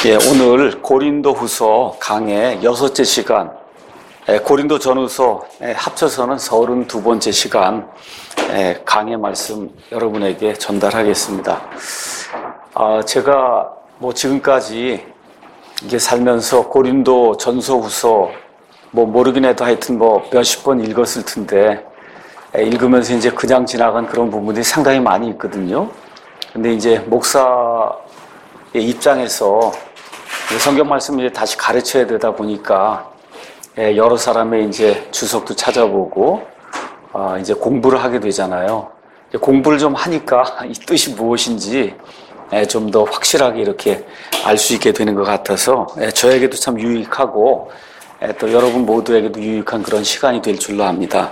오늘 고린도후서 강의 6째 시간, 고린도 전후서 합쳐서는 32번째 시간 강의 말씀 여러분에게 전달하겠습니다. 제가 지금까지 이게 살면서 고린도 전서후서 모르긴 해도 하여튼 몇십 번 읽었을 텐데, 읽으면서 이제 그냥 지나간 그런 부분들이 상당히 많이 있거든요. 근데 이제 목사의 입장에서 성경 말씀을 이제 다시 가르쳐야 되다 보니까 여러 사람의 이제 주석도 찾아보고 이제 공부를 하게 되잖아요. 공부를 좀 하니까 이 뜻이 무엇인지 좀 더 확실하게 이렇게 알 수 있게 되는 것 같아서 저에게도 참 유익하고 또 여러분 모두에게도 유익한 그런 시간이 될 줄로 압니다.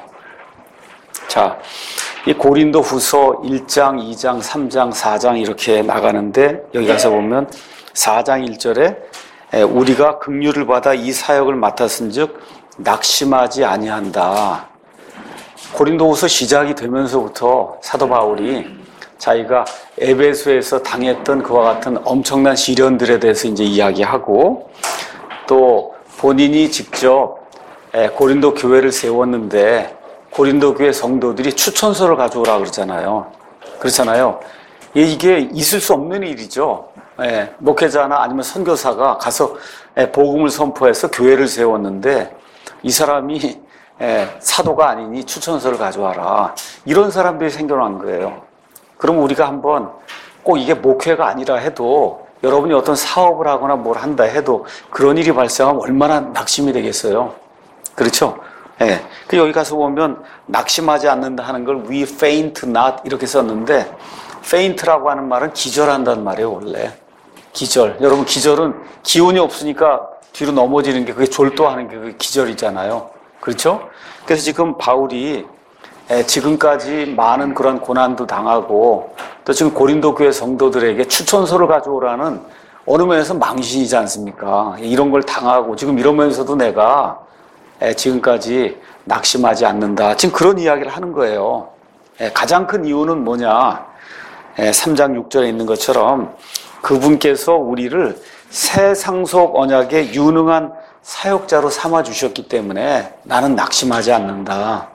자, 이 고린도 후서 1장, 2장, 3장, 4장 이렇게 나가는데 여기 가서 보면 4장 1절에 우리가 긍휼을 받아 이 사역을 맡았은즉 낙심하지 아니한다. 고린도 후서 시작이 되면서부터 사도 바울이 자기가 에베소에서 당했던 그와 같은 엄청난 시련들에 대해서 이제 이야기하고 또 본인이 직접 고린도 교회를 세웠는데 고린도 교회 성도들이 추천서를 가져오라 그러잖아요. 그렇잖아요. 이게 있을 수 없는 일이죠. 목회자나 아니면 선교사가 가서 복음을 선포해서 교회를 세웠는데 이 사람이 사도가 아니니 추천서를 가져와라. 이런 사람들이 생겨난 거예요. 그럼 우리가 한번 꼭 이게 목회가 아니라 해도 여러분이 어떤 사업을 하거나 뭘 한다 해도 그런 일이 발생하면 얼마나 낙심이 되겠어요. 그렇죠? 여기 가서 보면 낙심하지 않는다 하는 걸 we faint not 이렇게 썼는데 faint라고 하는 말은 기절한다는 말이에요. 원래 기절. 여러분 기절은 기운이 없으니까 뒤로 넘어지는 게 그게 졸도하는 게 그게 기절이잖아요. 그렇죠? 그래서 지금 바울이 지금까지 많은 그런 고난도 당하고 또 지금 고린도 교회 성도들에게 추천서를 가져오라는 어느 면에서 망신이지 않습니까? 이런 걸 당하고 지금 이러면서도 내가 지금까지 낙심하지 않는다. 지금 그런 이야기를 하는 거예요. 가장 큰 이유는 뭐냐? 3장 6절에 있는 것처럼 그분께서 우리를 새 상속 언약의 유능한 사역자로 삼아주셨기 때문에 나는 낙심하지 않는다.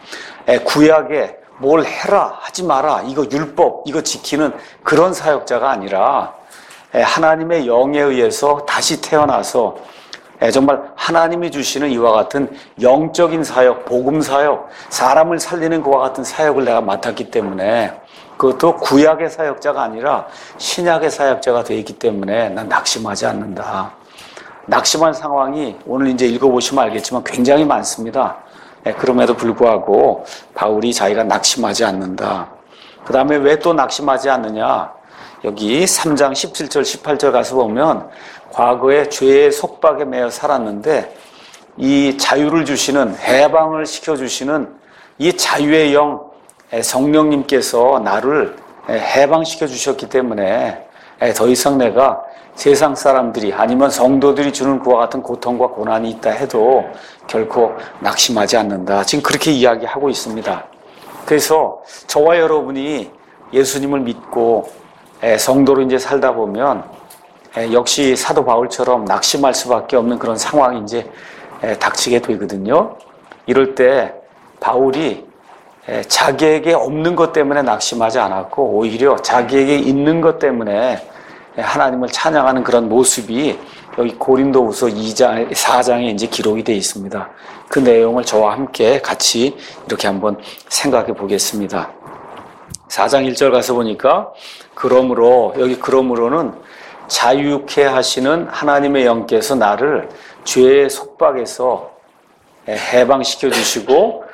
구약에 뭘 해라, 하지 마라, 이거 율법, 이거 지키는 그런 사역자가 아니라 하나님의 영에 의해서 다시 태어나서 정말 하나님이 주시는 이와 같은 영적인 사역, 복음 사역, 사람을 살리는 그와 같은 사역을 내가 맡았기 때문에 그것도 구약의 사역자가 아니라 신약의 사역자가 되어 있기 때문에 난 낙심하지 않는다. 낙심한 상황이 오늘 이제 읽어보시면 알겠지만 굉장히 많습니다. 그럼에도 불구하고 바울이 자기가 낙심하지 않는다. 그 다음에 왜 또 낙심하지 않느냐? 여기 3장 17절 18절 가서 보면 과거에 죄의 속박에 매여 살았는데 이 자유를 주시는, 해방을 시켜주시는 이 자유의 영 성령님께서 나를 해방시켜 주셨기 때문에 더 이상 내가 세상 사람들이 아니면 성도들이 주는 그와 같은 고통과 고난이 있다 해도 결코 낙심하지 않는다. 지금 그렇게 이야기하고 있습니다. 그래서 저와 여러분이 예수님을 믿고 성도로 이제 살다 보면 역시 사도 바울처럼 낙심할 수밖에 없는 그런 상황이 이제 닥치게 되거든요. 이럴 때 바울이 자기에게 없는 것 때문에 낙심하지 않았고 오히려 자기에게 있는 것 때문에 하나님을 찬양하는 그런 모습이 여기 고린도후서 2장, 4장에 이제 기록이 되어 있습니다. 그 내용을 저와 함께 같이 이렇게 한번 생각해 보겠습니다. 4장 1절 가서 보니까 그러므로, 여기 그러므로는 자유케 하시는 하나님의 영께서 나를 죄의 속박에서 해방시켜 주시고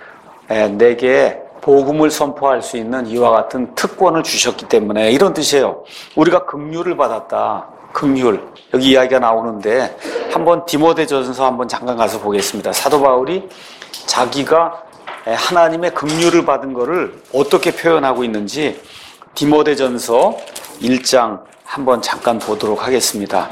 내게 복음을 선포할 수 있는 이와 같은 특권을 주셨기 때문에 이런 뜻이에요. 우리가 긍휼을 받았다. 긍휼. 여기 이야기가 나오는데 한번 디모데전서 한번 잠깐 가서 보겠습니다. 사도 바울이 자기가 하나님의 긍휼을 받은 것을 어떻게 표현하고 있는지 디모데전서 1장 한번 잠깐 보도록 하겠습니다.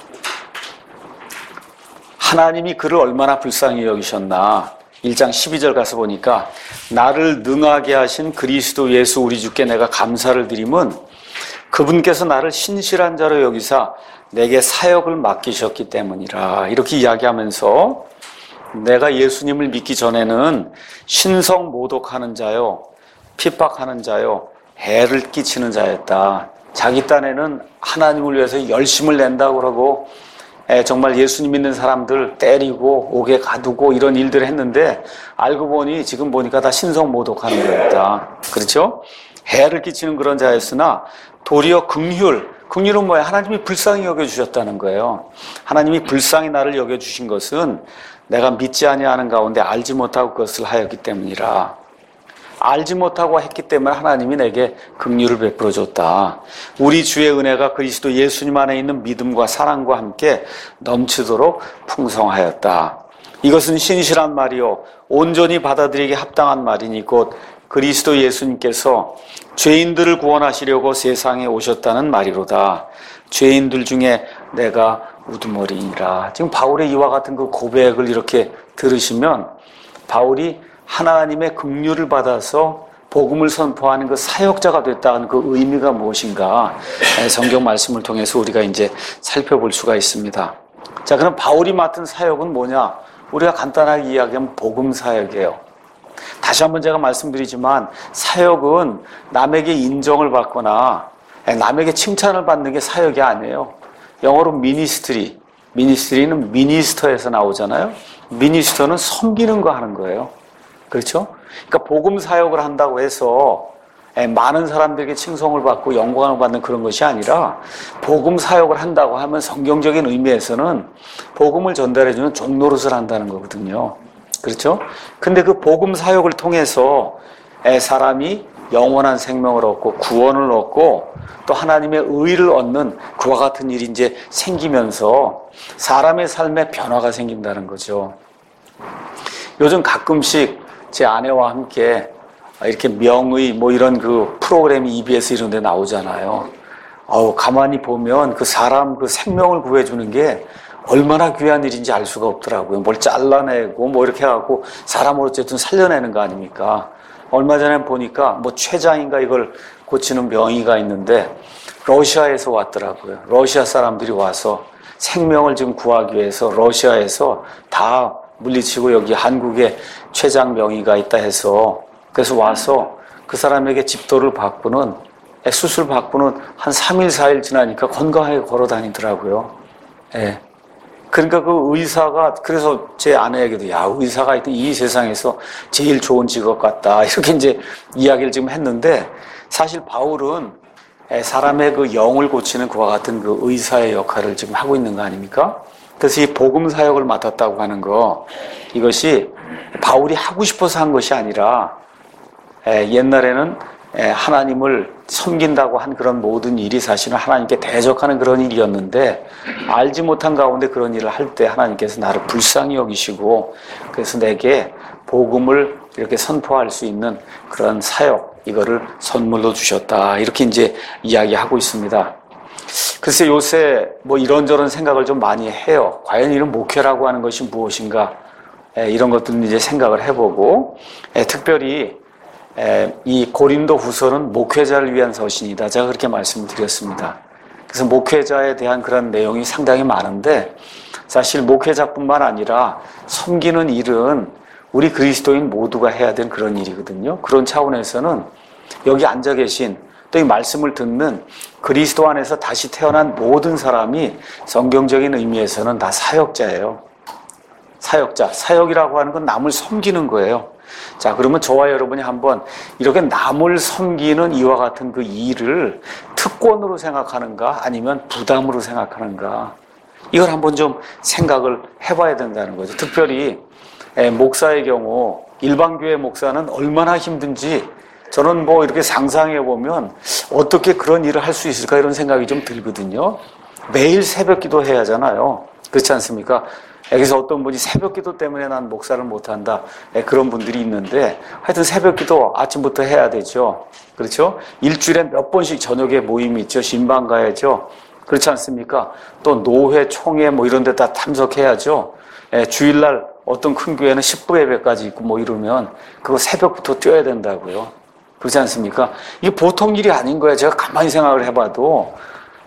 하나님이 그를 얼마나 불쌍히 여기셨나. 1장 12절 가서 보니까 나를 능하게 하신 그리스도 예수 우리 주께 내가 감사를 드림은 그분께서 나를 신실한 자로 여기사 내게 사역을 맡기셨기 때문이라. 이렇게 이야기하면서 내가 예수님을 믿기 전에는 신성 모독하는 자요, 핍박하는 자요, 해를 끼치는 자였다. 자기 딴에는 하나님을 위해서 열심을 낸다고 그러고 정말 예수님 믿는 사람들 때리고 옥에 가두고 이런 일들을 했는데 알고 보니 지금 보니까 다 신성 모독하는 거였다. 그렇죠? 해를 끼치는 그런 자였으나 도리어 긍휼은 뭐예요? 하나님이 불쌍히 여겨주셨다는 거예요. 하나님이 불쌍히 나를 여겨주신 것은 내가 믿지 아니하는 가운데 알지 못하고 그것을 하였기 때문이라. 알지 못하고 했기 때문에 하나님이 내게 긍휼을 베풀어 줬다. 우리 주의 은혜가 그리스도 예수님 안에 있는 믿음과 사랑과 함께 넘치도록 풍성하였다. 이것은 신실한 말이요 온전히 받아들이기 합당한 말이니 곧 그리스도 예수님께서 죄인들을 구원하시려고 세상에 오셨다는 말이로다. 죄인들 중에 내가 우두머리이라. 지금 바울의 이와 같은 그 고백을 이렇게 들으시면 바울이 하나님의 긍휼을 받아서 복음을 선포하는 그 사역자가 됐다는 그 의미가 무엇인가 성경 말씀을 통해서 우리가 이제 살펴볼 수가 있습니다. 자, 그럼 바울이 맡은 사역은 뭐냐? 우리가 간단하게 이야기하면 복음 사역이에요. 다시 한번 제가 말씀드리지만 사역은 남에게 인정을 받거나 남에게 칭찬을 받는 게 사역이 아니에요. 영어로 미니스트리는 미니스터에서 나오잖아요. 미니스터는 섬기는 거 하는 거예요. 그렇죠? 그러니까 복음 사역을 한다고 해서 많은 사람들에게 칭송을 받고 영광을 받는 그런 것이 아니라 복음 사역을 한다고 하면 성경적인 의미에서는 복음을 전달해주는 종노릇을 한다는 거거든요. 그렇죠? 근데 그 복음 사역을 통해서 사람이 영원한 생명을 얻고 구원을 얻고 또 하나님의 의를 얻는 그와 같은 일이 이제 생기면서 사람의 삶에 변화가 생긴다는 거죠. 요즘 가끔씩 제 아내와 함께 이렇게 명의 뭐 이런 그 프로그램이 EBS 이런 데 나오잖아요. 가만히 보면 그 사람 그 생명을 구해주는 게 얼마나 귀한 일인지 알 수가 없더라고요. 뭘 잘라내고 뭐 이렇게 해갖고 사람을 어쨌든 살려내는 거 아닙니까? 얼마 전에 보니까 뭐 췌장인가 이걸 고치는 명의가 있는데 러시아에서 왔더라고요. 러시아 사람들이 와서 생명을 지금 구하기 위해서 러시아에서 다 물리치고 여기 한국에 췌장 명의가 있다 해서 그래서 와서 그 사람에게 집도를 받고는 수술 받고는 한 3일 4일 지나니까 건강하게 걸어 다니더라고요. 예. 그러니까 그 의사가 그래서 제 아내에게도 야 의사가 있던 이 세상에서 제일 좋은 직업 같다 이렇게 이제 이야기를 지금 했는데 사실 바울은 사람의 그 영을 고치는 그와 같은 그 의사의 역할을 지금 하고 있는 거 아닙니까? 그래서 이 복음 사역을 맡았다고 하는 거 이것이 바울이 하고 싶어서 한 것이 아니라 옛날에는 하나님을 섬긴다고 한 그런 모든 일이 사실은 하나님께 대적하는 그런 일이었는데 알지 못한 가운데 그런 일을 할 때 하나님께서 나를 불쌍히 여기시고 그래서 내게 복음을 이렇게 선포할 수 있는 그런 사역 이거를 선물로 주셨다 이렇게 이제 이야기하고 있습니다. 글쎄 요새 뭐 이런저런 생각을 좀 많이 해요. 과연 이런 목회라고 하는 것이 무엇인가 이런 것들을 이제 생각을 해보고 특별히 이 고린도 후서는 목회자를 위한 서신이다. 제가 그렇게 말씀을 드렸습니다. 그래서 목회자에 대한 그런 내용이 상당히 많은데 사실 목회자뿐만 아니라 섬기는 일은 우리 그리스도인 모두가 해야 되는 그런 일이거든요. 그런 차원에서는 여기 앉아 계신 또 이 말씀을 듣는 그리스도 안에서 다시 태어난 모든 사람이 성경적인 의미에서는 다 사역자예요. 사역자. 사역이라고 하는 건 남을 섬기는 거예요. 자, 그러면 저와 여러분이 한번 이렇게 남을 섬기는 이와 같은 그 일을 특권으로 생각하는가 아니면 부담으로 생각하는가 이걸 한번 좀 생각을 해봐야 된다는 거죠. 특별히 목사의 경우 일반 교회 목사는 얼마나 힘든지 저는 뭐 이렇게 상상해 보면 어떻게 그런 일을 할 수 있을까 이런 생각이 좀 들거든요. 매일 새벽 기도 해야 하잖아요. 그렇지 않습니까? 여기서 어떤 분이 새벽 기도 때문에 난 목사를 못한다. 그런 분들이 있는데 하여튼 새벽 기도 아침부터 해야 되죠. 그렇죠? 일주일에 몇 번씩 저녁에 모임이 있죠. 신방 가야죠. 그렇지 않습니까? 또 노회, 총회 뭐 이런 데 다 참석해야죠. 주일날 어떤 큰 교회는 10부 예배까지 있고 뭐 이러면 그거 새벽부터 뛰어야 된다고요. 그렇지 않습니까? 이게 보통 일이 아닌 거예요. 제가 가만히 생각을 해봐도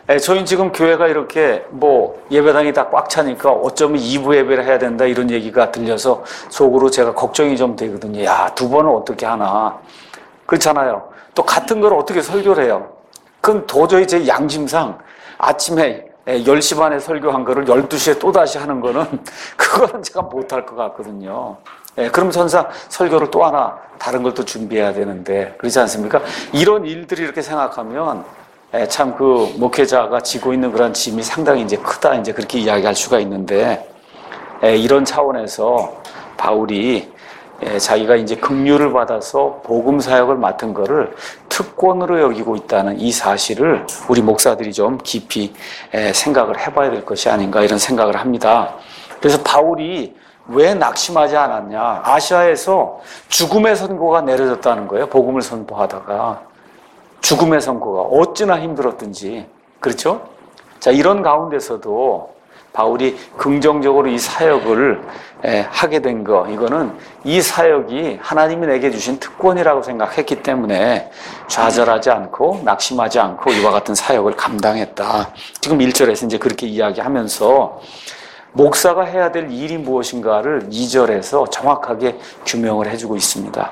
저희는 지금 교회가 이렇게 예배당이 다 꽉 차니까 어쩌면 2부 예배를 해야 된다 이런 얘기가 들려서 속으로 제가 걱정이 좀 되거든요. 야, 2번은 어떻게 하나. 그렇잖아요. 또 같은 걸 어떻게 설교를 해요. 그건 도저히 제 양심상 아침에 10시 반에 설교한 거를 12시에 또다시 하는 거는 그거는 제가 못할 것 같거든요. 그럼 전사 설교를 또 하나 다른 걸 또 준비해야 되는데 그렇지 않습니까? 이런 일들이 이렇게 생각하면 참 그 목회자가 지고 있는 그런 짐이 상당히 이제 크다 이제 그렇게 이야기할 수가 있는데 이런 차원에서 바울이 자기가 이제 긍휼을 받아서 복음 사역을 맡은 거를 특권으로 여기고 있다는 이 사실을 우리 목사들이 좀 깊이 생각을 해봐야 될 것이 아닌가 이런 생각을 합니다. 그래서 바울이 왜 낙심하지 않았냐? 아시아에서 죽음의 선고가 내려졌다는 거예요. 복음을 선포하다가 죽음의 선고가 어찌나 힘들었든지 그렇죠? 자, 이런 가운데서도 바울이 긍정적으로 이 사역을 하게 된 거, 이거는 이 사역이 하나님이 내게 주신 특권이라고 생각했기 때문에 좌절하지 않고 낙심하지 않고 이와 같은 사역을 감당했다. 지금 1절에서 이제 그렇게 이야기하면서 목사가 해야 될 일이 무엇인가를 2절에서 정확하게 규명을 해주고 있습니다.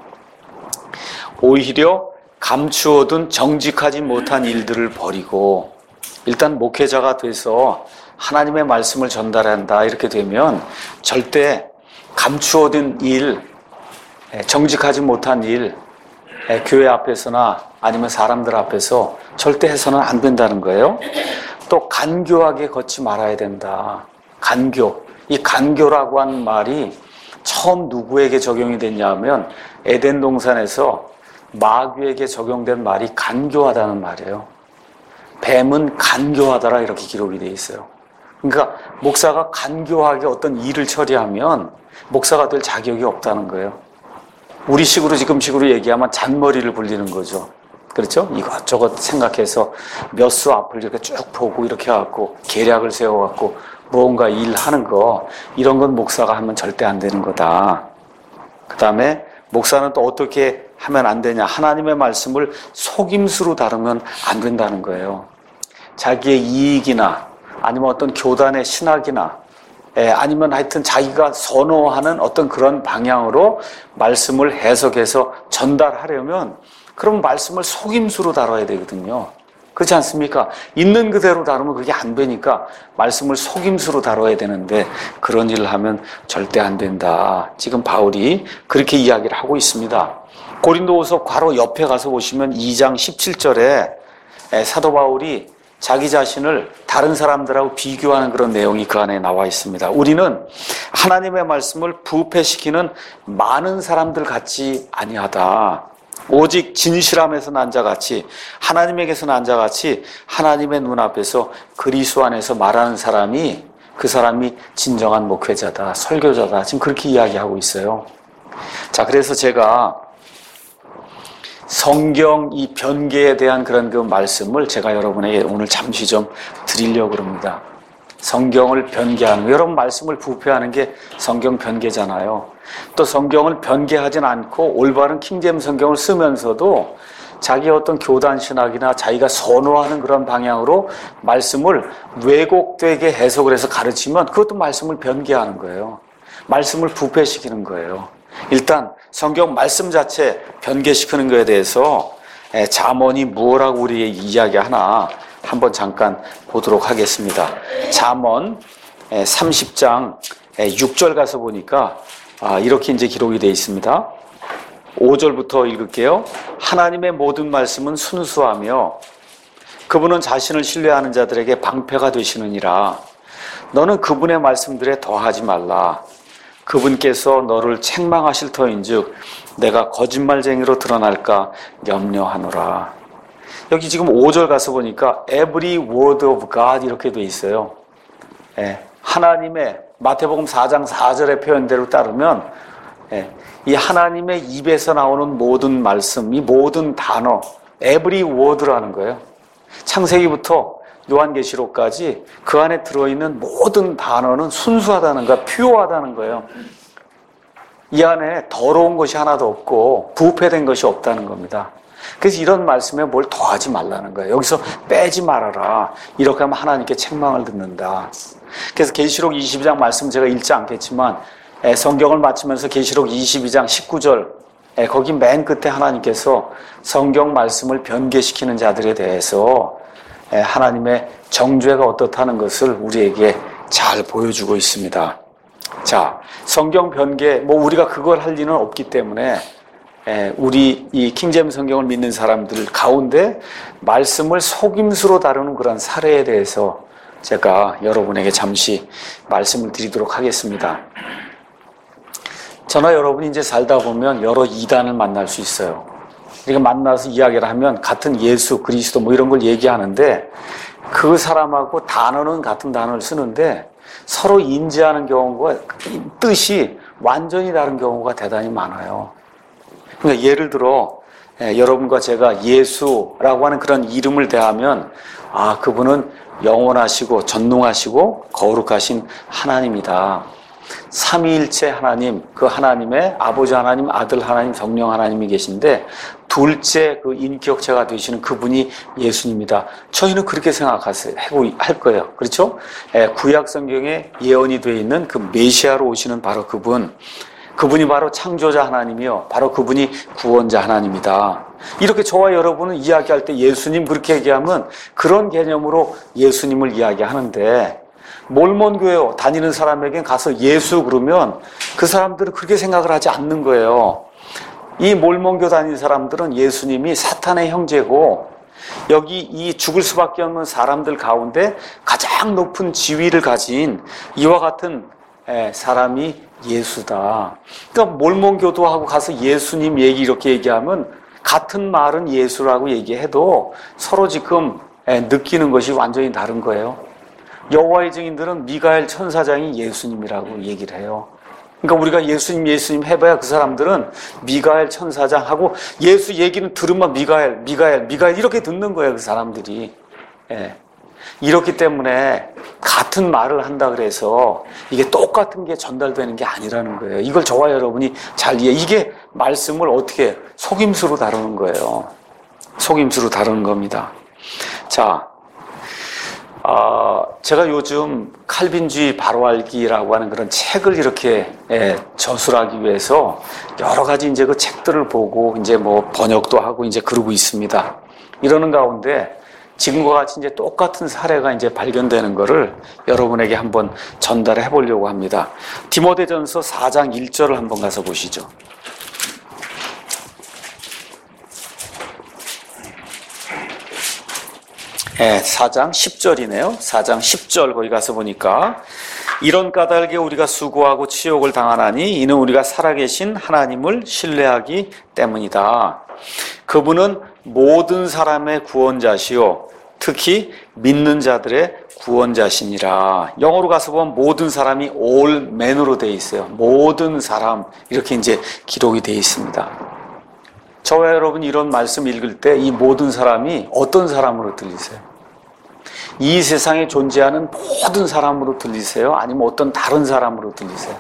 오히려 감추어둔 정직하지 못한 일들을 버리고 일단 목회자가 돼서 하나님의 말씀을 전달한다 이렇게 되면 절대 감추어둔 일, 정직하지 못한 일, 교회 앞에서나 아니면 사람들 앞에서 절대 해서는 안 된다는 거예요. 또 간교하게 걷지 말아야 된다. 간교. 이 간교라고 하는 말이 처음 누구에게 적용이 됐냐 하면 에덴 동산에서 마귀에게 적용된 말이 간교하다는 말이에요. 뱀은 간교하더라 이렇게 기록이 되어 있어요. 그러니까 목사가 간교하게 어떤 일을 처리하면 목사가 될 자격이 없다는 거예요. 우리식으로 지금식으로 얘기하면 잔머리를 굴리는 거죠. 그렇죠? 이것저것 생각해서 몇 수 앞을 이렇게 쭉 보고 이렇게 해갖고 계략을 세워갖고 무언가 일하는 거 이런 건 목사가 하면 절대 안 되는 거다. 그 다음에 목사는 또 어떻게 하면 안 되냐. 하나님의 말씀을 속임수로 다루면 안 된다는 거예요. 자기의 이익이나 아니면 어떤 교단의 신학이나 아니면 하여튼 자기가 선호하는 어떤 그런 방향으로 말씀을 해석해서 전달하려면 그럼 말씀을 속임수로 다뤄야 되거든요. 그렇지 않습니까? 있는 그대로 다루면 그게 안 되니까 말씀을 속임수로 다뤄야 되는데 그런 일을 하면 절대 안 된다. 지금 바울이 그렇게 이야기를 하고 있습니다. 고린도후서 바로 옆에 가서 보시면 2장 17절에 사도 바울이 자기 자신을 다른 사람들하고 비교하는 그런 내용이 그 안에 나와 있습니다. 우리는 하나님의 말씀을 부패시키는 많은 사람들 같지 아니하다. 오직 진실함에서 난 자같이 하나님에게서 난 자같이 하나님의 눈앞에서 그리스도 안에서 말하는 사람이 그 사람이 진정한 목회자다, 설교자다. 지금 그렇게 이야기하고 있어요. 자, 그래서 제가 성경 이 변개에 대한 그런 그 말씀을 제가 여러분에게 오늘 잠시 좀 드리려고 합니다. 성경을 변개하는 거. 여러분 말씀을 부패하는 게 성경 변개잖아요. 또 성경을 변개하진 않고 올바른 킹제임스 성경을 쓰면서도 자기의 어떤 교단 신학이나 자기가 선호하는 그런 방향으로 말씀을 왜곡되게 해석을 해서 가르치면 그것도 말씀을 변개하는 거예요. 말씀을 부패시키는 거예요. 일단 성경 말씀 자체 변개시키는 것에 대해서 잠언이 뭐라고 우리에게 이야기하나 한번 잠깐 보도록 하겠습니다. 잠언 30장 6절 가서 보니까 이렇게 이제 기록이 되어 있습니다. 5절부터 읽을게요. 하나님의 모든 말씀은 순수하며 그분은 자신을 신뢰하는 자들에게 방패가 되시느니라. 너는 그분의 말씀들에 더하지 말라. 그분께서 너를 책망하실 터인즉 내가 거짓말쟁이로 드러날까 염려하노라. 여기 지금 5절 가서 보니까 every word of God 이렇게 돼 있어요. 하나님의 마태복음 4장 4절의 표현대로 따르면 이 하나님의 입에서 나오는 모든 말씀, 이 모든 단어 every word라는 거예요. 창세기부터 요한계시록까지 그 안에 들어있는 모든 단어는 순수하다는 거야, 퓨어하다는 거예요. 이 안에 더러운 것이 하나도 없고 부패된 것이 없다는 겁니다. 그래서 이런 말씀에 뭘 더하지 말라는 거예요. 여기서 빼지 말아라. 이렇게 하면 하나님께 책망을 듣는다. 그래서 계시록 22장 말씀 제가 읽지 않겠지만 성경을 마치면서 계시록 22장 19절 거기 맨 끝에 하나님께서 성경 말씀을 변개시키는 자들에 대해서 하나님의 정죄가 어떻다는 것을 우리에게 잘 보여주고 있습니다. 자, 성경 변개, 우리가 그걸 할 리는 없기 때문에 우리 이 킹제임스 성경을 믿는 사람들 가운데 말씀을 속임수로 다루는 그런 사례에 대해서 제가 여러분에게 잠시 말씀을 드리도록 하겠습니다. 저나 여러분이 이제 살다 보면 여러 이단을 만날 수 있어요. 우리가 만나서 이야기를 하면 같은 예수, 그리스도 이런 걸 얘기하는데 그 사람하고 단어는 같은 단어를 쓰는데 서로 인지하는 경우가 뜻이 완전히 다른 경우가 대단히 많아요. 그러니까 예를 들어 여러분과 제가 예수라고 하는 그런 이름을 대하면 그분은 영원하시고 전능하시고 거룩하신 하나님이다. 삼위일체 하나님, 그 하나님의 아버지 하나님, 아들 하나님, 성령 하나님이 계신데 둘째 그 인격체가 되시는 그분이 예수님이다. 저희는 그렇게 할 거예요. 그렇죠? 구약 성경에 예언이 되어 있는 그 메시아로 오시는 바로 그분이 바로 창조자 하나님이요. 바로 그분이 구원자 하나님이다. 이렇게 저와 여러분은 이야기할 때 예수님 그렇게 얘기하면 그런 개념으로 예수님을 이야기하는데 몰몬교회 다니는 사람에겐 가서 예수 그러면 그 사람들은 그렇게 생각을 하지 않는 거예요. 이 몰몬교 다니는 사람들은 예수님이 사탄의 형제고 여기 이 죽을 수밖에 없는 사람들 가운데 가장 높은 지위를 가진 이와 같은 사람이 예수다. 그러니까 몰몬교도하고 가서 예수님 얘기 이렇게 얘기하면 같은 말은 예수라고 얘기해도 서로 지금 느끼는 것이 완전히 다른 거예요. 여호와의 증인들은 미가엘 천사장이 예수님이라고 얘기를 해요. 그러니까 우리가 예수님 해봐야 그 사람들은 미가엘 천사장하고 예수 얘기는 들으면 미가엘 이렇게 듣는 거예요. 그 사람들이. 이렇기 때문에 같은 말을 한다 그래서 이게 똑같은 게 전달되는 게 아니라는 거예요. 이걸 저와 여러분이 잘 이게 말씀을 어떻게 속임수로 다루는 거예요. 속임수로 다루는 겁니다. 자, 제가 요즘 칼빈주의 바로 알기라고 하는 그런 책을 이렇게 저술하기 위해서 여러 가지 이제 그 책들을 보고 이제 번역도 하고 이제 그러고 있습니다. 이러는 가운데 지금과 같이 이제 똑같은 사례가 이제 발견되는 거를 여러분에게 한번 전달해 보려고 합니다. 디모데전서 4장 1절을 한번 가서 보시죠. 4장 10절이네요. 4장 10절 거기 가서 보니까 이런 까닭에 우리가 수고하고 치욕을 당하나니 이는 우리가 살아계신 하나님을 신뢰하기 때문이다. 그분은 모든 사람의 구원자시요 특히 믿는 자들의 구원자시니라. 영어로 가서 보면 모든 사람이 all man으로 되어 있어요. 모든 사람 이렇게 이제 기록이 되어 있습니다. 저와 여러분 이런 말씀 읽을 때 이 모든 사람이 어떤 사람으로 들리세요? 이 세상에 존재하는 모든 사람으로 들리세요? 아니면 어떤 다른 사람으로 들리세요?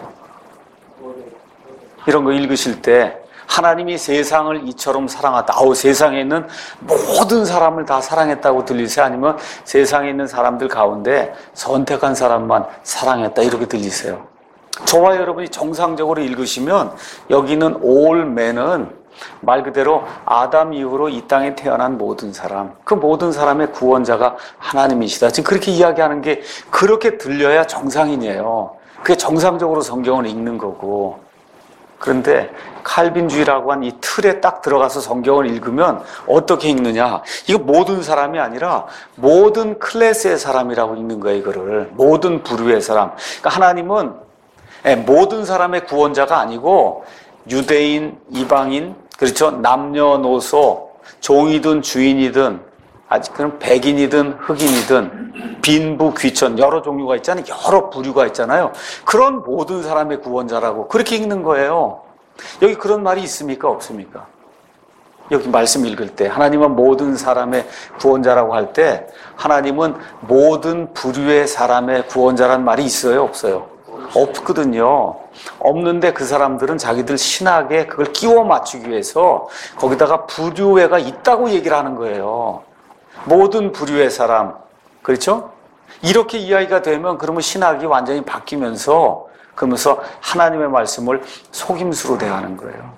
이런 거 읽으실 때 하나님이 세상을 이처럼 사랑하다. 세상에 있는 모든 사람을 다 사랑했다고 들리세요? 아니면 세상에 있는 사람들 가운데 선택한 사람만 사랑했다 이렇게 들리세요? 저와 여러분이 정상적으로 읽으시면 여기는 all men은 말 그대로 아담 이후로 이 땅에 태어난 모든 사람, 그 모든 사람의 구원자가 하나님이시다. 지금 그렇게 이야기하는 게 그렇게 들려야 정상인이에요. 그게 정상적으로 성경을 읽는 거고. 그런데 칼빈주의라고 한 이 틀에 딱 들어가서 성경을 읽으면 어떻게 읽느냐? 이거 모든 사람이 아니라 모든 클래스의 사람이라고 읽는 거예요. 이거를 모든 부류의 사람. 그러니까 하나님은 모든 사람의 구원자가 아니고 유대인, 이방인, 그렇죠? 남녀노소, 종이든 주인이든, 아직은 백인이든 흑인이든, 빈부, 귀천, 여러 종류가 있잖아요. 여러 부류가 있잖아요. 그런 모든 사람의 구원자라고 그렇게 읽는 거예요. 여기 그런 말이 있습니까? 없습니까? 여기 말씀 읽을 때 하나님은 모든 사람의 구원자라고 할 때 하나님은 모든 부류의 사람의 구원자라는 말이 있어요? 없어요? 없거든요. 없는데 그 사람들은 자기들 신학에 그걸 끼워 맞추기 위해서 거기다가 부류회가 있다고 얘기를 하는 거예요. 모든 부류의 사람, 그렇죠? 이렇게 이야기가 되면 그러면 신학이 완전히 바뀌면서 그러면서 하나님의 말씀을 속임수로 대하는 거예요.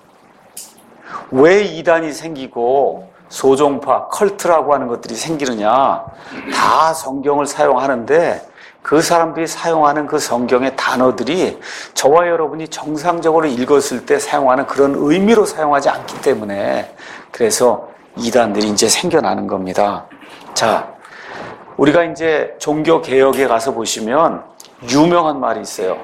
왜 이단이 생기고 소종파, 컬트라고 하는 것들이 생기느냐? 다 성경을 사용하는데 그 사람들이 사용하는 그 성경의 단어들이 저와 여러분이 정상적으로 읽었을 때 사용하는 그런 의미로 사용하지 않기 때문에 그래서 이단들이 이제 생겨나는 겁니다. 자, 우리가 이제 종교개혁에 가서 보시면 유명한 말이 있어요.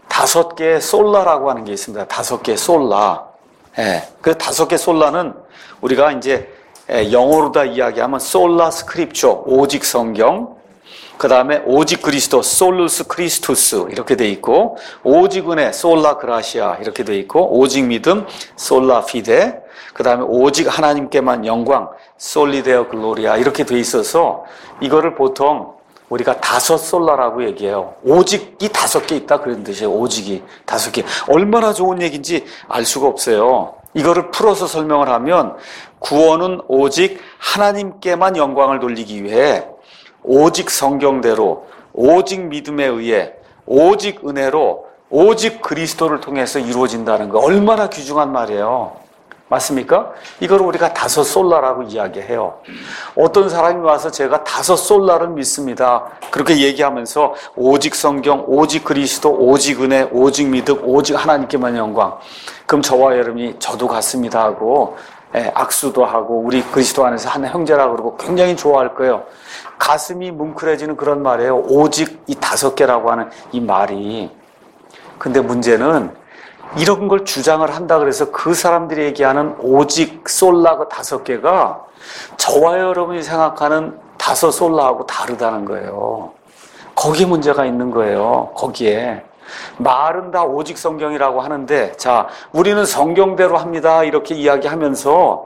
5개의 솔라라고 하는 게 있습니다. 5개의 솔라. 예. 그 5개 솔라는 우리가 이제 영어로 다 이야기하면 솔라 스크립처, 오직 성경. 그 다음에 오직 그리스도, 솔루스 크리스투스 이렇게 돼 있고, 오직 은혜, 솔라 그라시아 이렇게 돼 있고, 오직 믿음, 솔라 피데. 그 다음에 오직 하나님께만 영광, 솔리데어 글로리아 이렇게 돼 있어서 이거를 보통 우리가 5 솔라라고 얘기해요. 오직이 5개 있다 그런 뜻이에요. 오직이 5개. 얼마나 좋은 얘기인지 알 수가 없어요. 이거를 풀어서 설명을 하면 구원은 오직 하나님께만 영광을 돌리기 위해 오직 성경대로, 오직 믿음에 의해, 오직 은혜로, 오직 그리스도를 통해서 이루어진다는 거 얼마나 귀중한 말이에요. 맞습니까? 이걸 우리가 5 솔라라고 이야기해요. 어떤 사람이 와서 제가 5 솔라를 믿습니다. 그렇게 얘기하면서 오직 성경, 오직 그리스도, 오직 은혜, 오직 믿음, 오직 하나님께만 영광. 그럼 저와 여러분이 저도 같습니다 하고 악수도 하고 우리 그리스도 안에서 한 형제라고 그러고 굉장히 좋아할 거예요. 가슴이 뭉클해지는 그런 말이에요. 오직 이 5개라고 하는 이 말이. 근데 문제는 이런 걸 주장을 한다 그래서 그 사람들이 얘기하는 오직 솔라가 5개가 저와 여러분이 생각하는 5 솔라하고 다르다는 거예요. 거기에 문제가 있는 거예요. 거기에. 말은 다 오직 성경이라고 하는데 자, 우리는 성경대로 합니다. 이렇게 이야기하면서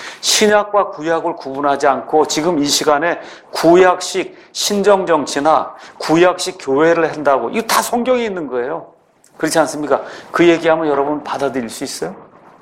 신약과 구약을 구분하지 않고 지금 이 시간에 구약식 신정정치나 구약식 교회를 한다고 이거 다 성경에 있는 거예요. 그렇지 않습니까? 그 얘기하면 여러분 받아들일 수 있어요?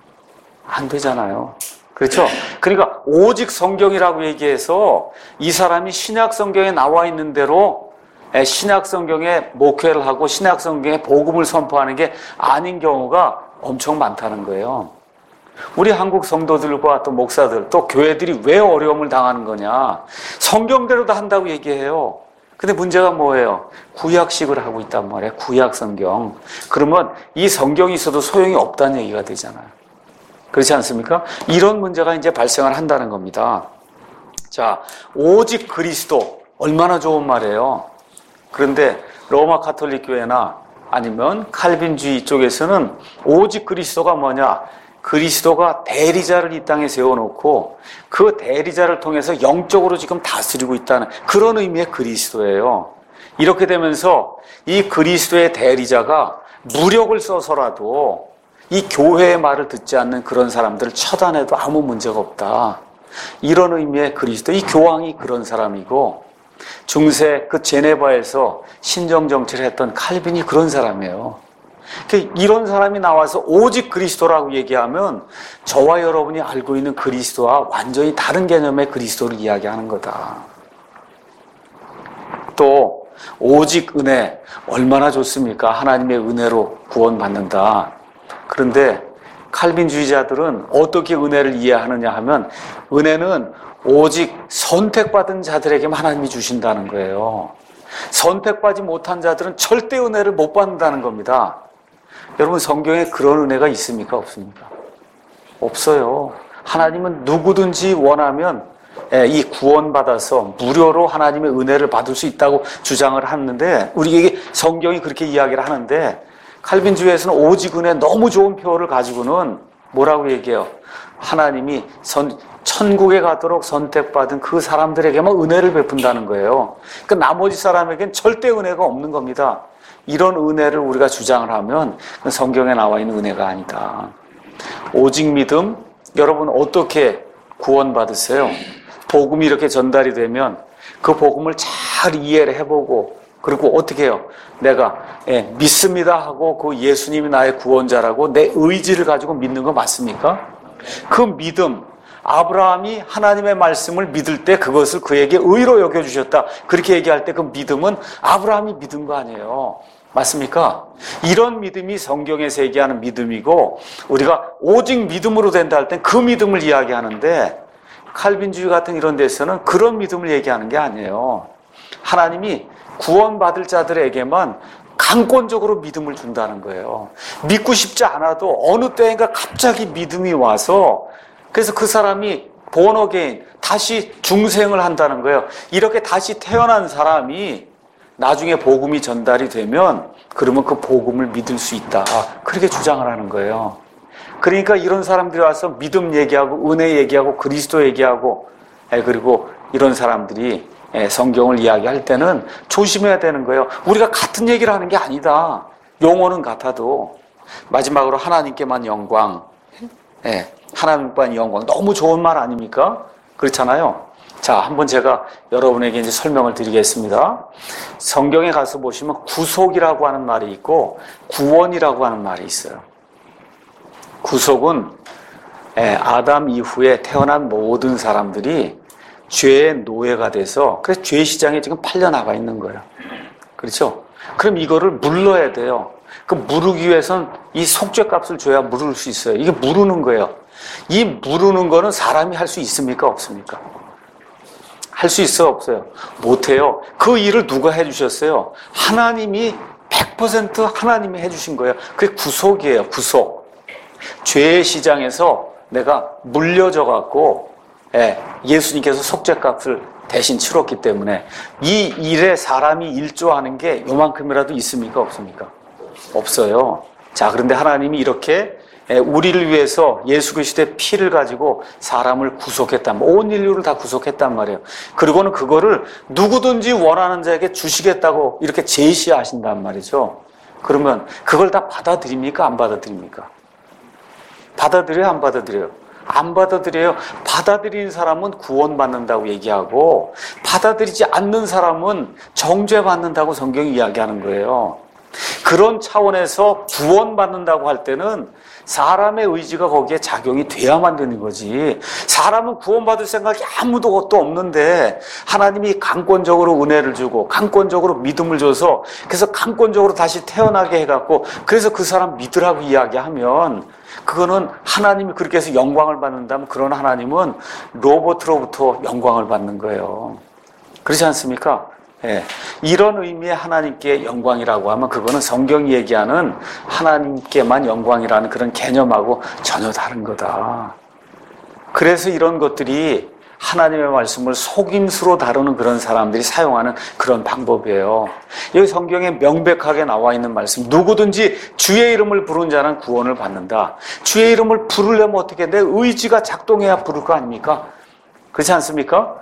안 되잖아요. 그렇죠? 그러니까 오직 성경이라고 얘기해서 이 사람이 신약 성경에 나와 있는 대로 신약 성경에 목회를 하고 신약 성경에 복음을 선포하는 게 아닌 경우가 엄청 많다는 거예요. 우리 한국 성도들과 또 목사들 또 교회들이 왜 어려움을 당하는 거냐? 성경대로 다 한다고 얘기해요. 근데 문제가 뭐예요? 구약식을 하고 있단 말이에요. 구약 성경. 그러면 이 성경이 있어도 소용이 없다는 얘기가 되잖아요. 그렇지 않습니까? 이런 문제가 이제 발생을 한다는 겁니다. 자, 오직 그리스도 얼마나 좋은 말이에요. 그런데 로마 가톨릭 교회나 아니면 칼빈주의 쪽에서는 오직 그리스도가 뭐냐? 그리스도가 대리자를 이 땅에 세워놓고 그 대리자를 통해서 영적으로 지금 다스리고 있다는 그런 의미의 그리스도예요. 이렇게 되면서 이 그리스도의 대리자가 무력을 써서라도 이 교회의 말을 듣지 않는 그런 사람들을 처단해도 아무 문제가 없다. 이런 의미의 그리스도. 이 교황이 그런 사람이고 중세 그 제네바에서 신정정치를 했던 칼빈이 그런 사람이에요. 이런 사람이 나와서 오직 그리스도라고 얘기하면 저와 여러분이 알고 있는 그리스도와 완전히 다른 개념의 그리스도를 이야기하는 거다. 또 오직 은혜 얼마나 좋습니까? 하나님의 은혜로 구원받는다. 그런데 칼빈주의자들은 어떻게 은혜를 이해하느냐 하면 은혜는 오직 선택받은 자들에게만 하나님이 주신다는 거예요. 선택받지 못한 자들은 절대 은혜를 못 받는다는 겁니다. 여러분 성경에 그런 은혜가 있습니까? 없습니까? 없어요. 하나님은 누구든지 원하면 이 구원받아서 무료로 하나님의 은혜를 받을 수 있다고 주장을 하는데 우리에게 성경이 그렇게 이야기를 하는데 칼빈주의에서는 오직 은혜 너무 좋은 표현을 가지고는 뭐라고 얘기해요? 하나님이 천국에 가도록 선택받은 그 사람들에게만 은혜를 베푼다는 거예요. 그러니까 나머지 사람에겐 절대 은혜가 없는 겁니다. 이런 은혜를 우리가 주장을 하면 성경에 나와 있는 은혜가 아니다. 오직 믿음, 여러분 어떻게 구원받으세요? 복음이 이렇게 전달이 되면 그 복음을 잘 이해를 해보고 그리고 어떻게 해요? 내가 믿습니다 하고 그 예수님이 나의 구원자라고 내 의지를 가지고 믿는 거 맞습니까? 그 믿음, 아브라함이 하나님의 말씀을 믿을 때 그것을 그에게 의로 여겨주셨다. 그렇게 얘기할 때 그 믿음은 아브라함이 믿은 거 아니에요. 맞습니까? 이런 믿음이 성경에서 얘기하는 믿음이고, 우리가 오직 믿음으로 된다 할 땐 그 믿음을 이야기하는데, 칼빈주의 같은 이런 데서는 그런 믿음을 얘기하는 게 아니에요. 하나님이 구원받을 자들에게만 강권적으로 믿음을 준다는 거예요. 믿고 싶지 않아도 어느 때인가 갑자기 믿음이 와서, 그래서 그 사람이 born again, 다시 중생을 한다는 거예요. 이렇게 다시 태어난 사람이 나중에 복음이 전달이 되면 그러면 그 복음을 믿을 수 있다. 그렇게 주장을 하는 거예요. 그러니까 이런 사람들이 와서 믿음 얘기하고 은혜 얘기하고 그리스도 얘기하고 그리고 이런 사람들이 성경을 이야기할 때는 조심해야 되는 거예요. 우리가 같은 얘기를 하는 게 아니다. 용어는 같아도 마지막으로 하나님께만 영광. 하나님께만 영광. 너무 좋은 말 아닙니까? 그렇잖아요. 자, 한번 제가 여러분에게 이제 설명을 드리겠습니다. 성경에 가서 보시면 구속이라고 하는 말이 있고 구원이라고 하는 말이 있어요. 구속은 아담 이후에 태어난 모든 사람들이 죄의 노예가 돼서 그래서 죄 시장에 지금 팔려나가 있는 거예요. 그렇죠? 그럼 이거를 물러야 돼요. 그 물르기 위해서는 이 속죄값을 줘야 물을 수 있어요. 이게 물르는 거예요. 이 물르는 거는 사람이 할 수 있습니까? 없습니까? 할 수 있어요? 없어요? 못해요. 그 일을 누가 해주셨어요? 하나님이 100% 하나님이 해주신 거예요. 그게 구속이에요. 구속. 죄의 시장에서 내가 물려져 갖고 예수님께서 속죄값을 대신 치렀기 때문에 이 일에 사람이 일조하는 게 요만큼이라도 있습니까? 없습니까? 없어요. 자, 그런데 하나님이 이렇게 우리를 위해서 예수 그리스도의 피를 가지고 사람을 구속했단 말이에요. 온 인류를 다 구속했단 말이에요. 그리고는 그거를 누구든지 원하는 자에게 주시겠다고 이렇게 제시하신단 말이죠. 그러면 그걸 다 받아들입니까? 안 받아들입니까? 받아들여요? 안 받아들여요? 안 받아들여요. 받아들이는 사람은 구원받는다고 얘기하고 받아들이지 않는 사람은 정죄받는다고 성경이 이야기하는 거예요. 그런 차원에서 구원받는다고 할 때는 사람의 의지가 거기에 작용이 돼야만 되는 거지. 사람은 구원받을 생각이 아무도 또 없는데 하나님이 강권적으로 은혜를 주고 강권적으로 믿음을 줘서 그래서 강권적으로 다시 태어나게 해갖고 그래서 그 사람 믿으라고 이야기하면 그거는 하나님이 그렇게 해서 영광을 받는다면 그런 하나님은 로봇으로부터 영광을 받는 거예요. 그렇지 않습니까? 이런 의미의 하나님께 영광이라고 하면 그거는 성경이 얘기하는 하나님께만 영광이라는 그런 개념하고 전혀 다른 거다. 그래서 이런 것들이 하나님의 말씀을 속임수로 다루는 그런 사람들이 사용하는 그런 방법이에요. 여기 성경에 명백하게 나와 있는 말씀, 누구든지 주의 이름을 부른 자는 구원을 받는다. 주의 이름을 부르려면 어떻게 내 의지가 작동해야 부를 거 아닙니까? 그렇지 않습니까?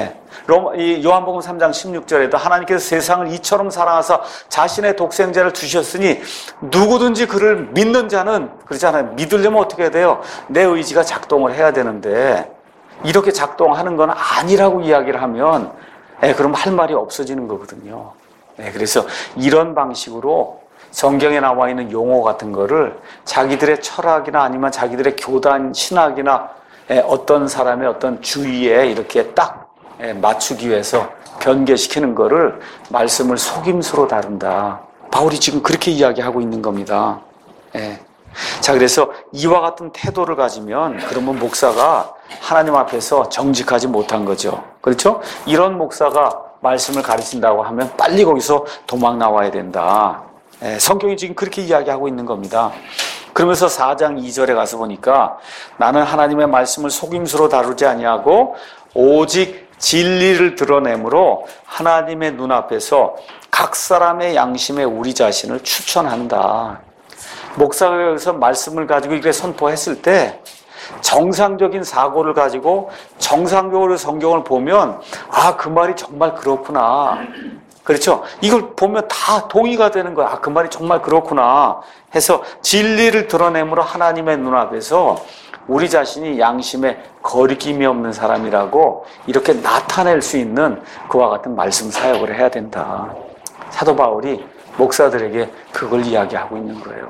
요한복음 3장 16절에도 하나님께서 세상을 이처럼 사랑하사 자신의 독생자를 주셨으니 누구든지 그를 믿는 자는 그렇잖아요. 믿으려면 어떻게 해야 돼요? 내 의지가 작동을 해야 되는데 이렇게 작동하는 건 아니라고 이야기를 하면 그럼 할 말이 없어지는 거거든요. 그래서 이런 방식으로 성경에 나와 있는 용어 같은 거를 자기들의 철학이나 아니면 자기들의 교단 신학이나 어떤 사람의 어떤 주의에 이렇게 딱 맞추기 위해서 변개시키는 거를 말씀을 속임수로 다룬다. 바울이 지금 그렇게 이야기하고 있는 겁니다. 자, 그래서 이와 같은 태도를 가지면 그러면 목사가 하나님 앞에서 정직하지 못한 거죠. 그렇죠? 이런 목사가 말씀을 가르친다고 하면 빨리 거기서 도망 나와야 된다. 성경이 지금 그렇게 이야기하고 있는 겁니다. 그러면서 4장 2절에 가서 보니까 나는 하나님의 말씀을 속임수로 다루지 아니하고 오직 진리를 드러내므로 하나님의 눈앞에서 각 사람의 양심에 우리 자신을 추천한다. 목사가 여기서 말씀을 가지고 이렇게 선포했을 때 정상적인 사고를 가지고 정상적으로 성경을 보면 그 말이 정말 그렇구나. 그렇죠? 이걸 보면 다 동의가 되는 거야. 그 말이 정말 그렇구나 해서 진리를 드러내므로 하나님의 눈앞에서 우리 자신이 양심에 거리낌이 없는 사람이라고 이렇게 나타낼 수 있는 그와 같은 말씀 사역을 해야 된다. 사도 바울이 목사들에게 그걸 이야기하고 있는 거예요.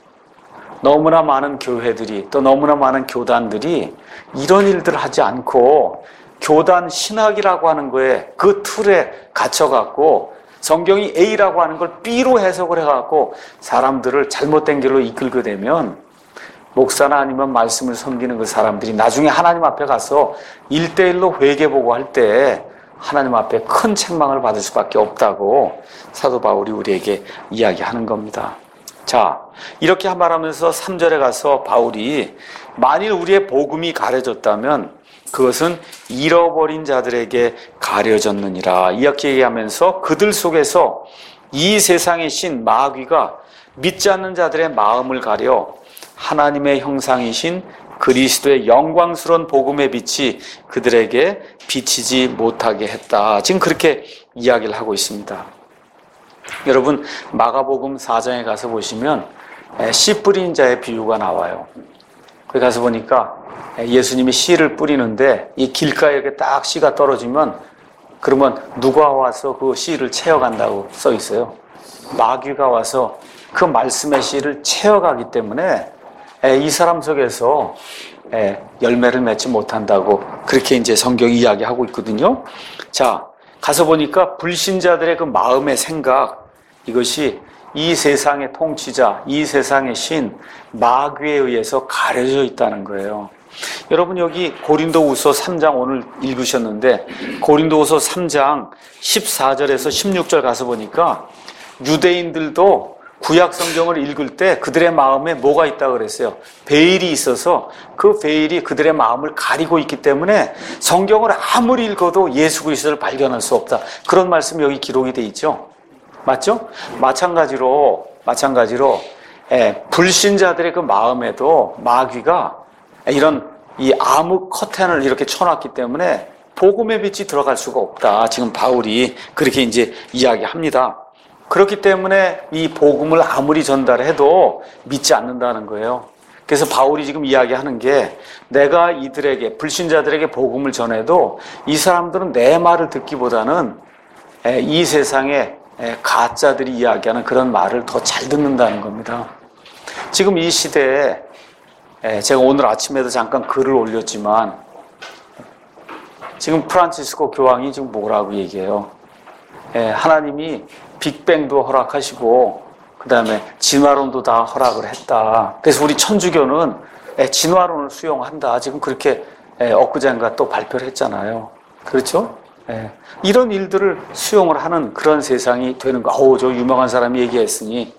너무나 많은 교회들이 또 너무나 많은 교단들이 이런 일들을 하지 않고 교단 신학이라고 하는 거에 그 틀에 갇혀갖고 성경이 A라고 하는 걸 B로 해석을 해갖고 사람들을 잘못된 길로 이끌게 되면 목사나 아니면 말씀을 섬기는 그 사람들이 나중에 하나님 앞에 가서 1대1로 회개보고 할 때 하나님 앞에 큰 책망을 받을 수밖에 없다고 사도 바울이 우리에게 이야기하는 겁니다. 자, 이렇게 말하면서 3절에 가서 바울이 만일 우리의 복음이 가려졌다면 그것은 잃어버린 자들에게 가려졌느니라 이렇게 얘기하면서 그들 속에서 이 세상의 신 마귀가 믿지 않는 자들의 마음을 가려 하나님의 형상이신 그리스도의 영광스러운 복음의 빛이 그들에게 비치지 못하게 했다. 지금 그렇게 이야기를 하고 있습니다. 여러분 마가복음 4장에 가서 보시면 씨 뿌린 자의 비유가 나와요. 거기 가서 보니까 예수님이 씨를 뿌리는데 이 길가에 이렇게 딱 씨가 떨어지면 그러면 누가 와서 그 씨를 채워간다고 써 있어요. 마귀가 와서 그 말씀의 씨를 채워가기 때문에 이 사람 속에서 열매를 맺지 못한다고 그렇게 이제 성경이 이야기하고 있거든요. 자, 가서 보니까 불신자들의 그 마음의 생각, 이것이 이 세상의 통치자, 이 세상의 신, 마귀에 의해서 가려져 있다는 거예요. 여러분 여기 고린도후서 3장 오늘 읽으셨는데 고린도후서 3장 14절에서 16절 가서 보니까 유대인들도 구약 성경을 읽을 때 그들의 마음에 뭐가 있다고 그랬어요? 베일이 있어서 그 베일이 그들의 마음을 가리고 있기 때문에 성경을 아무리 읽어도 예수 그리스도를 발견할 수 없다. 그런 말씀이 여기 기록이 돼 있죠. 맞죠? 마찬가지로 불신자들의 그 마음에도 마귀가 이런 이 암흑 커튼을 이렇게 쳐놨기 때문에 복음의 빛이 들어갈 수가 없다. 지금 바울이 그렇게 이제 이야기합니다. 그렇기 때문에 이 복음을 아무리 전달해도 믿지 않는다는 거예요. 그래서 바울이 지금 이야기하는 게 내가 이들에게 불신자들에게 복음을 전해도 이 사람들은 내 말을 듣기보다는 이 세상에 가짜들이 이야기하는 그런 말을 더 잘 듣는다는 겁니다. 지금 이 시대에 제가 오늘 아침에도 잠깐 글을 올렸지만 지금 프란치스코 교황이 지금 뭐라고 얘기해요? 하나님이 빅뱅도 허락하시고 그 다음에 진화론도 다 허락을 했다. 그래서 우리 천주교는 진화론을 수용한다. 지금 그렇게 엊그젠가 또 발표를 했잖아요. 그렇죠? 이런 일들을 수용을 하는 그런 세상이 되는 거. 저 유명한 사람이 얘기했으니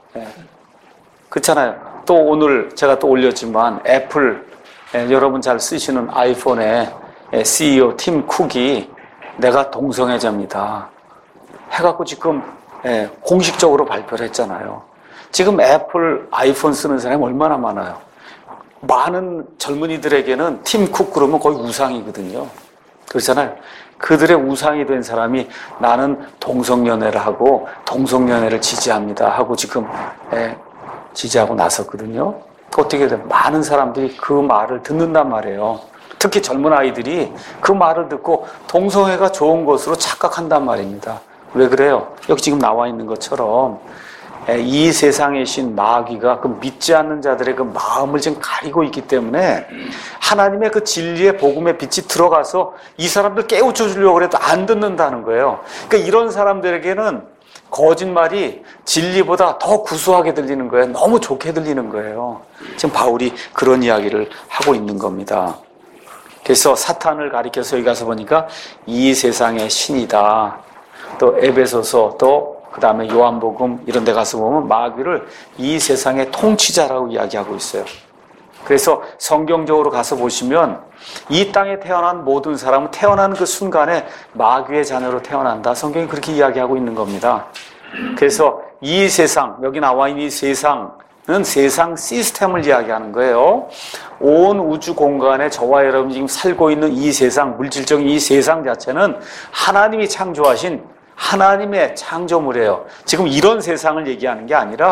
그렇잖아요. 또 오늘 제가 또 올렸지만 애플 여러분 잘 쓰시는 아이폰의 CEO 팀 쿡이 내가 동성애자입니다 해갖고 지금 공식적으로 발표를 했잖아요. 지금 애플 아이폰 쓰는 사람이 얼마나 많아요. 많은 젊은이들에게는 팀 쿡 그러면 거의 우상이거든요. 그렇잖아요. 그들의 우상이 된 사람이 나는 동성연애를 하고 동성연애를 지지합니다 하고 지금 지지하고 나섰거든요. 어떻게 돼? 많은 사람들이 그 말을 듣는단 말이에요. 특히 젊은 아이들이 그 말을 듣고 동성애가 좋은 것으로 착각한단 말입니다. 왜 그래요? 여기 지금 나와 있는 것처럼 이 세상의 신 마귀가 그 믿지 않는 자들의 그 마음을 지금 가리고 있기 때문에 하나님의 그 진리의 복음의 빛이 들어가서 이 사람들 깨우쳐 주려고 해도 안 듣는다는 거예요. 그러니까 이런 사람들에게는 거짓말이 진리보다 더 구수하게 들리는 거예요. 너무 좋게 들리는 거예요. 지금 바울이 그런 이야기를 하고 있는 겁니다. 그래서 사탄을 가리켜서 여기 가서 보니까 이 세상의 신이다. 또 에베소서 또 그 다음에 요한복음 이런 데 가서 보면 마귀를 이 세상의 통치자라고 이야기하고 있어요. 그래서 성경적으로 가서 보시면 이 땅에 태어난 모든 사람은 태어난 그 순간에 마귀의 자녀로 태어난다. 성경이 그렇게 이야기하고 있는 겁니다. 그래서 이 세상, 여기 나와 있는 이 세상은 세상 시스템을 이야기하는 거예요. 온 우주 공간에 저와 여러분이 지금 살고 있는 이 세상, 물질적인 이 세상 자체는 하나님이 창조하신 하나님의 창조물이에요. 지금 이런 세상을 얘기하는 게 아니라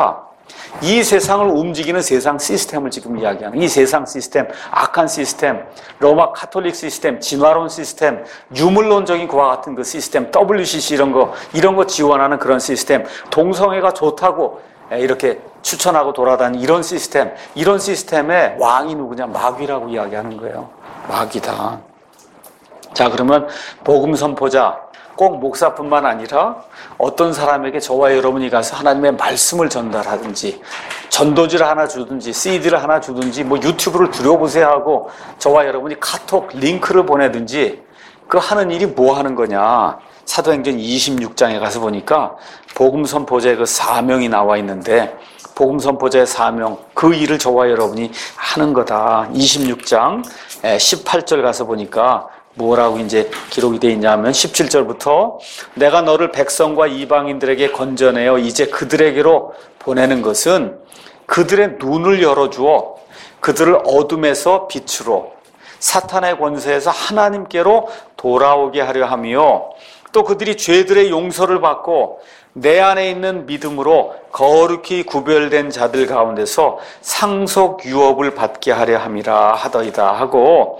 이 세상을 움직이는 세상 시스템을 지금 이야기하는, 이 세상 시스템, 악한 시스템, 로마 카톨릭 시스템, 진화론 시스템, 유물론적인 그와 같은 그 시스템, WCC 이런 거 지원하는 그런 시스템, 동성애가 좋다고 이렇게 추천하고 돌아다니는 이런 시스템의 왕이 누구냐? 마귀라고 이야기하는 거예요. 마귀다. 자, 그러면 복음 선포자, 꼭 목사뿐만 아니라 어떤 사람에게 저와 여러분이 가서 하나님의 말씀을 전달하든지, 전도지를 하나 주든지, CD를 하나 주든지, 뭐 유튜브를 들여보세요 하고 저와 여러분이 카톡 링크를 보내든지, 그 하는 일이 뭐 하는 거냐? 사도행전 26장에 가서 보니까 복음 선포자의 그 사명이 나와 있는데, 복음 선포자의 사명, 그 일을 저와 여러분이 하는 거다. 26장 18절 가서 보니까 뭐라고 이제 기록이 되어 있냐면 17절부터 내가 너를 백성과 이방인들에게 건져내어 이제 그들에게로 보내는 것은 그들의 눈을 열어주어 그들을 어둠에서 빛으로 사탄의 권세에서 하나님께로 돌아오게 하려 하며, 또 그들이 죄들의 용서를 받고 내 안에 있는 믿음으로 거룩히 구별된 자들 가운데서 상속 유업을 받게 하려 함이라 하더이다 하고,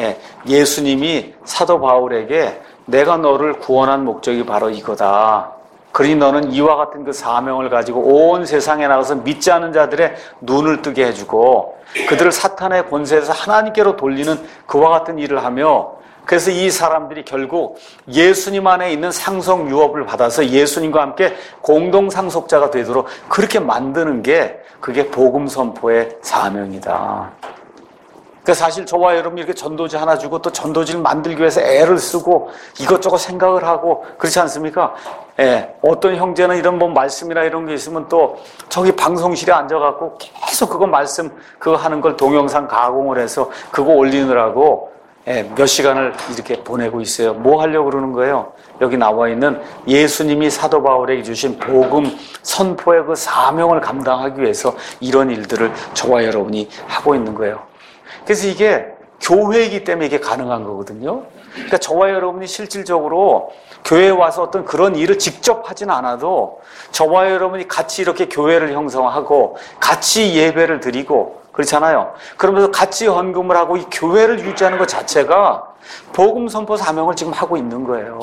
예수님이 사도 바울에게 내가 너를 구원한 목적이 바로 이거다. 그러니 너는 이와 같은 그 사명을 가지고 온 세상에 나가서 믿지 않은 자들의 눈을 뜨게 해주고 그들을 사탄의 권세에서 하나님께로 돌리는 그와 같은 일을 하며, 그래서 이 사람들이 결국 예수님 안에 있는 상속 유업을 받아서 예수님과 함께 공동 상속자가 되도록 그렇게 만드는 게 그게 복음 선포의 사명이다. 그러니까 사실 저와 여러분이 이렇게 전도지 하나 주고 또 전도지를 만들기 위해서 애를 쓰고 이것저것 생각을 하고 그렇지 않습니까? 어떤 형제는 이런 뭐 말씀이나 이런 게 있으면 또 저기 방송실에 앉아갖고 계속 그거 말씀 그거 하는 걸 동영상 가공을 해서 그거 올리느라고 몇 시간을 이렇게 보내고 있어요. 뭐 하려고 그러는 거예요? 여기 나와 있는 예수님이 사도 바울에게 주신 복음 선포의 그 사명을 감당하기 위해서 이런 일들을 저와 여러분이 하고 있는 거예요. 그래서 이게 교회이기 때문에 이게 가능한 거거든요. 그러니까 저와 여러분이 실질적으로 교회에 와서 어떤 그런 일을 직접 하진 않아도 저와 여러분이 같이 이렇게 교회를 형성하고 같이 예배를 드리고 그렇잖아요. 그러면서 같이 헌금을 하고 이 교회를 유지하는 것 자체가 복음 선포 사명을 지금 하고 있는 거예요.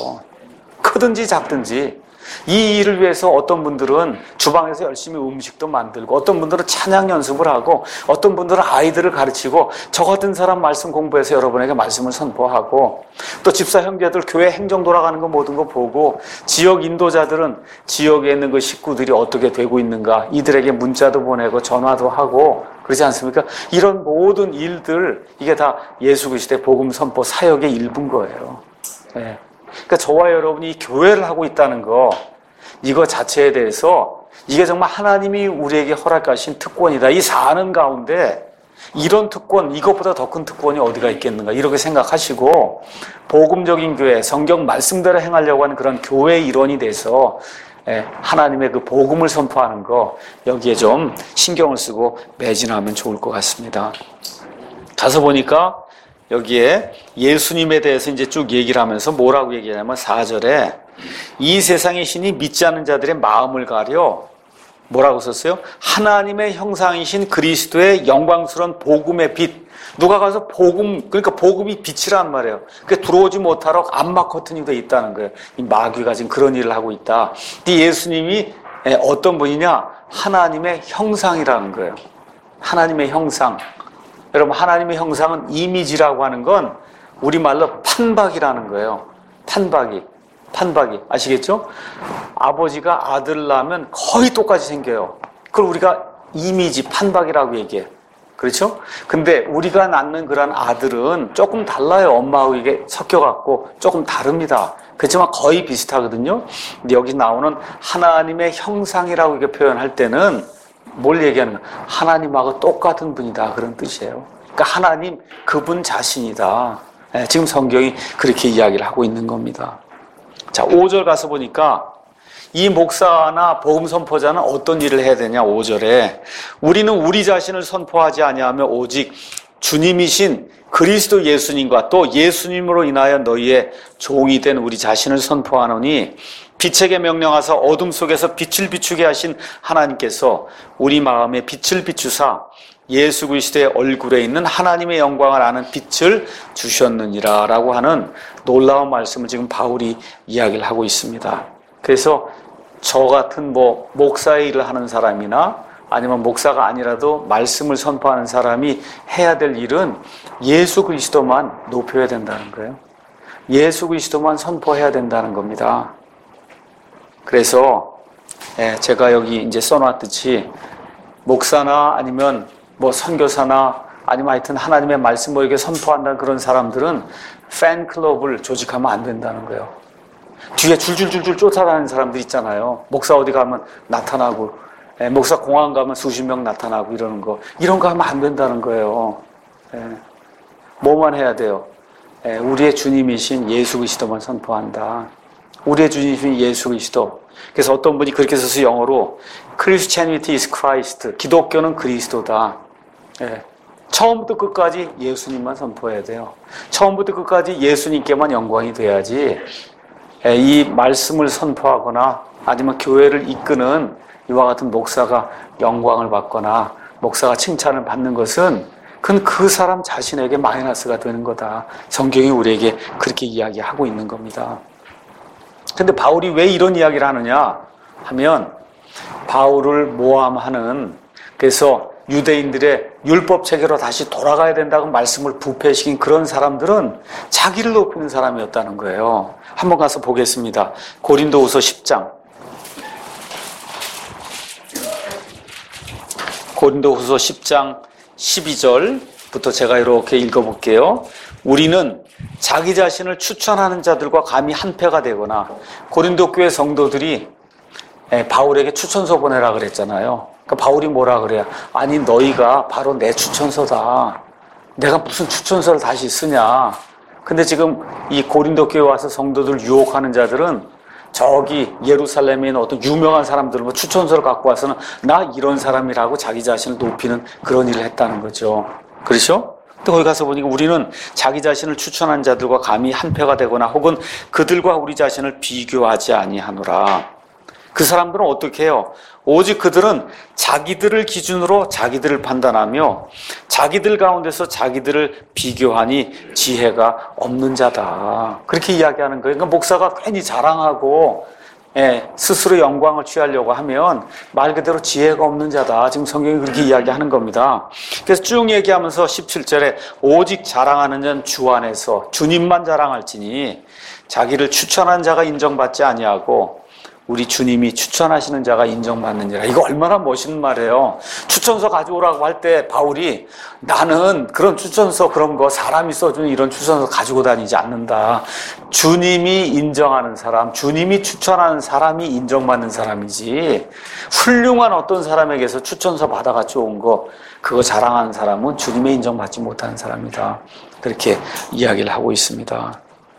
크든지 작든지. 이 일을 위해서 어떤 분들은 주방에서 열심히 음식도 만들고 어떤 분들은 찬양 연습을 하고 어떤 분들은 아이들을 가르치고 저 같은 사람 말씀 공부해서 여러분에게 말씀을 선포하고 또 집사 형제들 교회 행정 돌아가는 거 모든 거 보고 지역 인도자들은 지역에 있는 그 식구들이 어떻게 되고 있는가 이들에게 문자도 보내고 전화도 하고 그렇지 않습니까? 이런 모든 일들 이게 다 예수 그리스도의 복음 선포 사역의 일부인 거예요. 네. 그러니까 저와 여러분이 교회를 하고 있다는 거 이거 자체에 대해서 이게 정말 하나님이 우리에게 허락하신 특권이다. 이 사는 가운데 이런 특권, 이것보다 더 큰 특권이 어디가 있겠는가 이렇게 생각하시고 복음적인 교회, 성경 말씀대로 행하려고 하는 그런 교회의 일원이 돼서 하나님의 그 복음을 선포하는 거 여기에 좀 신경을 쓰고 매진하면 좋을 것 같습니다. 가서 보니까 여기에 예수님에 대해서 이제 쭉 얘기를 하면서 뭐라고 얘기하냐면 4절에 이 세상의 신이 믿지 않는 자들의 마음을 가려 뭐라고 썼어요? 하나님의 형상이신 그리스도의 영광스러운 복음의 빛. 누가 가서 복음, 그러니까 복음이 빛이란 말이에요. 그러니까 들어오지 못하러 암막 커튼이 돼 있다는 거예요. 이 마귀가 지금 그런 일을 하고 있다. 이 예수님이 어떤 분이냐? 하나님의 형상이라는 거예요. 하나님의 형상. 여러분 하나님의 형상은 이미지라고 하는 건 우리말로 판박이라는 거예요. 판박이 아시겠죠? 아버지가 아들을 낳으면 거의 똑같이 생겨요. 그걸 우리가 이미지 판박이라고 얘기해요. 그렇죠? 근데 우리가 낳는 그런 아들은 조금 달라요. 엄마하고 이게 섞여갖고 조금 다릅니다. 그렇지만 거의 비슷하거든요. 근데 여기 나오는 하나님의 형상이라고 이렇게 표현할 때는 뭘 얘기하는 거야? 하나님하고 똑같은 분이다 그런 뜻이에요. 그러니까 하나님 그분 자신이다. 지금 성경이 그렇게 이야기를 하고 있는 겁니다. 자, 5절 가서 보니까 이 목사나 복음 선포자는 어떤 일을 해야 되냐? 5절에 우리는 우리 자신을 선포하지 아니하며 오직 주님이신 그리스도 예수님과 또 예수님으로 인하여 너희의 종이 된 우리 자신을 선포하노니 빛에게 명령하사 어둠 속에서 빛을 비추게 하신 하나님께서 우리 마음에 빛을 비추사 예수 그리스도의 얼굴에 있는 하나님의 영광을 아는 빛을 주셨느니라 라고 하는 놀라운 말씀을 지금 바울이 이야기를 하고 있습니다. 그래서 저 같은 목사의 일을 하는 사람이나 아니면 목사가 아니라도 말씀을 선포하는 사람이 해야 될 일은 예수 그리스도만 높여야 된다는 거예요. 예수 그리스도만 선포해야 된다는 겁니다. 그래서 제가 여기 이제 써놨듯이 목사나 아니면 선교사나 아니면 하여튼 하나님의 말씀을 이렇게 선포한다는 그런 사람들은 팬클럽을 조직하면 안 된다는 거예요. 뒤에 줄줄줄줄 쫓아다니는 사람들 있잖아요. 목사 어디 가면 나타나고, 목사 공항 가면 수십 명 나타나고 이러는 거. 이런 거 하면 안 된다는 거예요. 뭐만 해야 돼요? 우리의 주님이신 예수 그리스도만 선포한다. 우리의 주님이신 예수 그리스도. 그래서 어떤 분이 그렇게 써서 영어로 Christianity is Christ. 기독교는 그리스도다. 처음부터 끝까지 예수님만 선포해야 돼요. 처음부터 끝까지 예수님께만 영광이 돼야지 이 말씀을 선포하거나 아니면 교회를 이끄는 이와 같은 목사가 영광을 받거나 목사가 칭찬을 받는 것은 그건 그 사람 자신에게 마이너스가 되는 거다. 성경이 우리에게 그렇게 이야기하고 있는 겁니다. 근데 바울이 왜 이런 이야기를 하느냐 하면 바울을 모함하는, 그래서 유대인들의 율법 체계로 다시 돌아가야 된다고 말씀을 부패시킨 그런 사람들은 자기를 높이는 사람이었다는 거예요. 한번 가서 보겠습니다. 고린도후서 10장. 고린도후서 10장 12절부터 제가 이렇게 읽어볼게요. 우리는 자기 자신을 추천하는 자들과 감히 한패가 되거나, 고린도 교회 성도들이 바울에게 추천서 보내라 그랬잖아요. 그러니까 바울이 뭐라 그래요? 아니 너희가 바로 내 추천서다. 내가 무슨 추천서를 다시 쓰냐. 근데 지금 이 고린도 교회 와서 성도들 유혹하는 자들은 저기 예루살렘에 있는 어떤 유명한 사람들 추천서를 갖고 와서는 나 이런 사람이라고 자기 자신을 높이는 그런 일을 했다는 거죠. 그렇죠? 또 거기 가서 보니까 우리는 자기 자신을 추천한 자들과 감히 한패가 되거나 혹은 그들과 우리 자신을 비교하지 아니하노라. 그 사람들은 어떻게 해요? 오직 그들은 자기들을 기준으로 자기들을 판단하며 자기들 가운데서 자기들을 비교하니 지혜가 없는 자다. 그렇게 이야기하는 거예요. 그러니까 목사가 괜히 자랑하고 스스로 영광을 취하려고 하면 말 그대로 지혜가 없는 자다. 지금 성경이 그렇게 이야기하는 겁니다. 그래서 쭉 얘기하면서 17절에 오직 자랑하는 자는 주 안에서 주님만 자랑할지니 자기를 추천한 자가 인정받지 아니하고 우리 주님이 추천하시는 자가 인정받느니라. 이거 얼마나 멋있는 말이에요. 추천서 가져오라고 할 때 바울이 나는 그런 추천서 그런 거 사람이 써주는 이런 추천서 가지고 다니지 않는다. 주님이 인정하는 사람, 주님이 추천하는 사람이 인정받는 사람이지 훌륭한 어떤 사람에게서 추천서 받아가지고 온 거 그거 자랑하는 사람은 주님의 인정받지 못하는 사람이다. 그렇게 이야기를 하고 있습니다.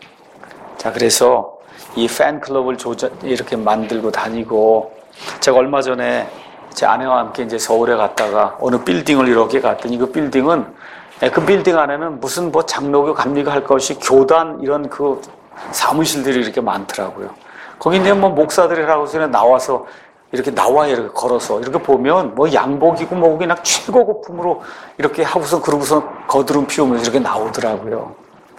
자, 그래서 이 팬클럽을 이렇게 만들고 다니고, 제가 얼마 전에 제 아내와 함께 이제 서울에 갔다가 어느 빌딩을 이렇게 갔더니 그 빌딩은, 그 빌딩 안에는 무슨 장로교 감리교 할 것이 교단 이런 그 사무실들이 이렇게 많더라고요. 거기 이제 목사들이라고 해서 나와서 이렇게 나와요. 이렇게 걸어서. 이렇게 보면 양복이고 뭐고 그냥 최고급품으로 이렇게 하고서 그러고서 거드름 피우면서 이렇게 나오더라고요.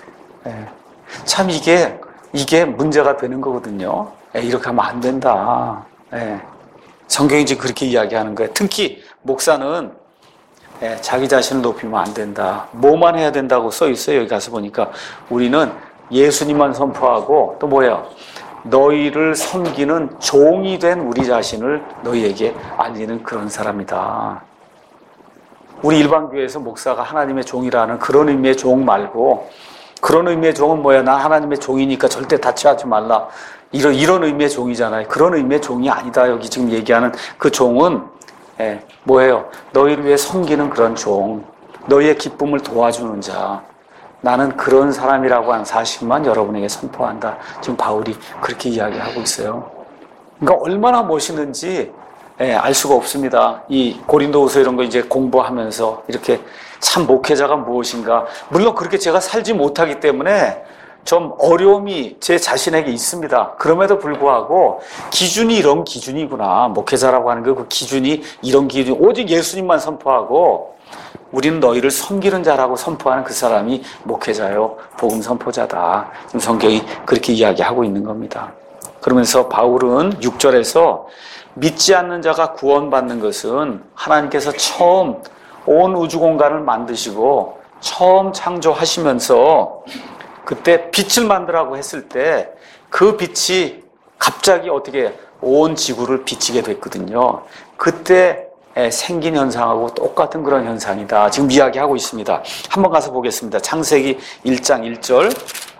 참 이게 문제가 되는 거거든요. 이렇게 하면 안 된다. 성경이 지금 그렇게 이야기하는 거예요. 특히 목사는 자기 자신을 높이면 안 된다. 뭐만 해야 된다고 써 있어요. 여기 가서 보니까 우리는 예수님만 선포하고 또 뭐예요? 너희를 섬기는 종이 된 우리 자신을 너희에게 알리는 그런 사람이다. 우리 일반교회에서 목사가 하나님의 종이라는 그런 의미의 종 말고, 그런 의미의 종은 뭐야? 난 하나님의 종이니까 절대 다치하지 말라. 이런 의미의 종이잖아요. 그런 의미의 종이 아니다. 여기 지금 얘기하는 그 종은 뭐예요? 너희를 위해 섬기는 그런 종, 너희의 기쁨을 도와주는 자. 나는 그런 사람이라고 하는 사실만 여러분에게 선포한다. 지금 바울이 그렇게 이야기하고 있어요. 그러니까 얼마나 멋있는지 알 수가 없습니다. 이 고린도후서 이런 거 이제 공부하면서 이렇게 참 목회자가 무엇인가. 물론 그렇게 제가 살지 못하기 때문에 좀 어려움이 제 자신에게 있습니다. 그럼에도 불구하고 기준이 이런 기준이구나. 목회자라고 하는 그 기준이 이런 기준, 오직 예수님만 선포하고 우리는 너희를 섬기는 자라고 선포하는 그 사람이 목회자요, 복음 선포자다. 지금 성경이 그렇게 이야기하고 있는 겁니다. 그러면서 바울은 6절에서 믿지 않는 자가 구원받는 것은 하나님께서 처음 온 우주 공간을 만드시고 처음 창조하시면서 그때 빛을 만들라고 했을 때 그 빛이 갑자기 어떻게 온 지구를 비치게 됐거든요. 그때 생긴 현상하고 똑같은 그런 현상이다. 지금 이야기하고 있습니다. 한번 가서 보겠습니다. 창세기 1장 1절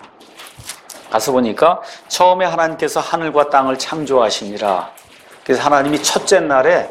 가서 보니까 처음에 하나님께서 하늘과 땅을 창조하시니라. 그래서 하나님이 첫째 날에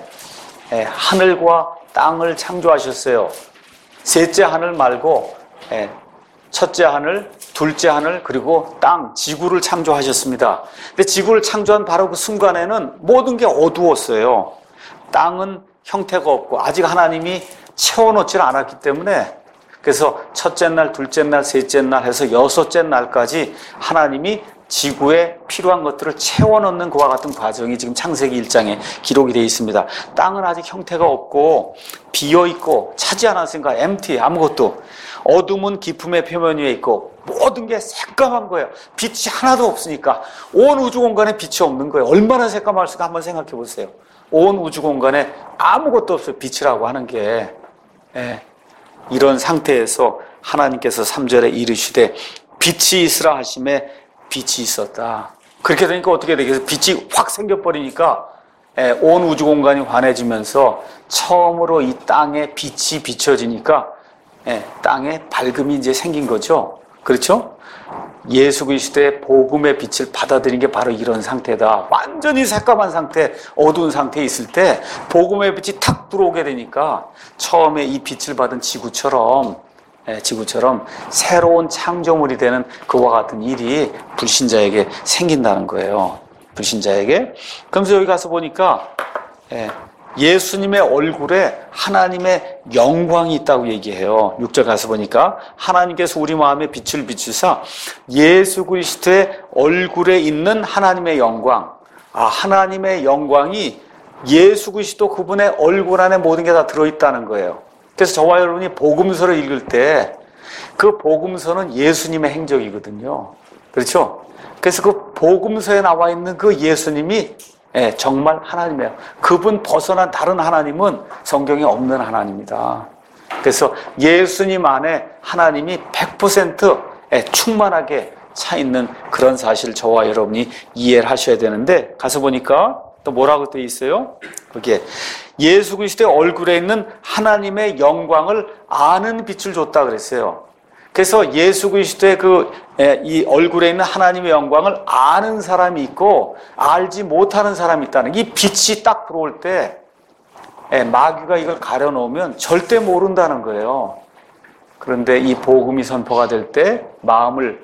하늘과 땅을 창조하셨어요. 셋째 하늘 말고 첫째 하늘, 둘째 하늘, 그리고 땅, 지구를 창조하셨습니다. 근데 지구를 창조한 바로 그 순간에는 모든 게 어두웠어요. 땅은 형태가 없고 아직 하나님이 채워놓지 않았기 때문에 그래서 첫째 날, 둘째 날, 셋째 날 해서 여섯째 날까지 하나님이 지구에 필요한 것들을 채워넣는 그와 같은 과정이 지금 창세기 1장에 기록이 되어 있습니다. 땅은 아직 형태가 없고 비어있고 차지 않았으니까 empty, 아무것도. 어둠은 기품의 표면 위에 있고 모든 게 새까만 거예요. 빛이 하나도 없으니까 온 우주 공간에 빛이 없는 거예요. 얼마나 새까만 할까 한번 생각해 보세요. 온 우주 공간에 아무것도 없어요. 빛이라고 하는 게. 이런 상태에서 하나님께서 3절에 이르시되 빛이 있으라 하심에 빛이 있었다. 그렇게 되니까 어떻게 되겠어요? 빛이 확 생겨버리니까 온 우주 공간이 환해지면서 처음으로 이 땅에 빛이 비춰지니까 땅에 밝음이 이제 생긴 거죠. 그렇죠? 예수 그리스도의 복음의 빛을 받아들인 게 바로 이런 상태다. 완전히 새까만 상태, 어두운 상태에 있을 때 복음의 빛이 탁 들어오게 되니까 처음에 이 빛을 받은 지구처럼 새로운 창조물이 되는 그와 같은 일이 불신자에게 생긴다는 거예요. 불신자에게. 그러면서 여기 가서 보니까 예수님의 얼굴에 하나님의 영광이 있다고 얘기해요. 6절 가서 보니까 하나님께서 우리 마음에 빛을 비추사 예수 그리스도의 얼굴에 있는 하나님의 영광. 하나님의 영광이 예수 그리스도 그분의 얼굴 안에 모든 게 다 들어있다는 거예요. 그래서 저와 여러분이 복음서를 읽을 때 그 복음서는 예수님의 행적이거든요. 그렇죠? 그래서 그 복음서에 나와 있는 그 예수님이 정말 하나님이에요. 그분 벗어난 다른 하나님은 성경에 없는 하나님이다. 그래서 예수님 안에 하나님이 100% 충만하게 차 있는 그런 사실을 저와 여러분이 이해를 하셔야 되는데 가서 보니까 또 뭐라고 되어 있어요? 거기에 예수 그리스도의 얼굴에 있는 하나님의 영광을 아는 빛을 줬다 그랬어요. 그래서 예수 그리스도의 이 얼굴에 있는 하나님의 영광을 아는 사람이 있고 알지 못하는 사람이 있다는 이 빛이 딱 들어올 때 마귀가 이걸 가려놓으면 절대 모른다는 거예요. 그런데 이 복음이 선포가 될 때 마음을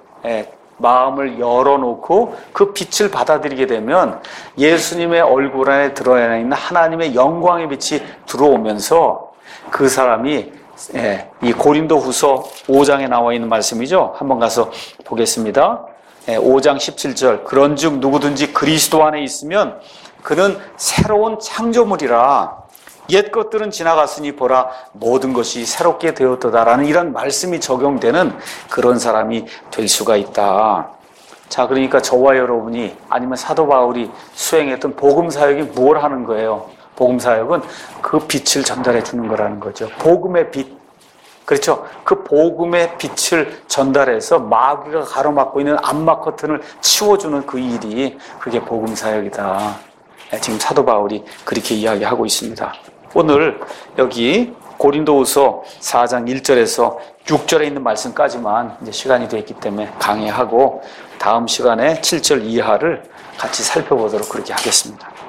열어놓고 그 빛을 받아들이게 되면 예수님의 얼굴 안에 들어있는 하나님의 영광의 빛이 들어오면서 그 사람이 이 고린도 후서 5장에 나와 있는 말씀이죠. 한번 가서 보겠습니다. 5장 17절 그런즉 누구든지 그리스도 안에 있으면 그는 새로운 창조물이라 옛 것들은 지나갔으니 보라 모든 것이 새롭게 되었도다라는 이런 말씀이 적용되는 그런 사람이 될 수가 있다. 자, 그러니까 저와 여러분이 아니면 사도 바울이 수행했던 복음 사역이 뭘 하는 거예요? 복음 사역은 그 빛을 전달해 주는 거라는 거죠. 복음의 빛. 그렇죠? 그 복음의 빛을 전달해서 마귀가 가로막고 있는 암막 커튼을 치워주는 그 일이 그게 복음 사역이다. 지금 사도 바울이 그렇게 이야기하고 있습니다. 오늘 여기 고린도후서 4장 1절에서 6절에 있는 말씀까지만 이제 시간이 됐기 때문에 강의하고 다음 시간에 7절 이하를 같이 살펴보도록 그렇게 하겠습니다.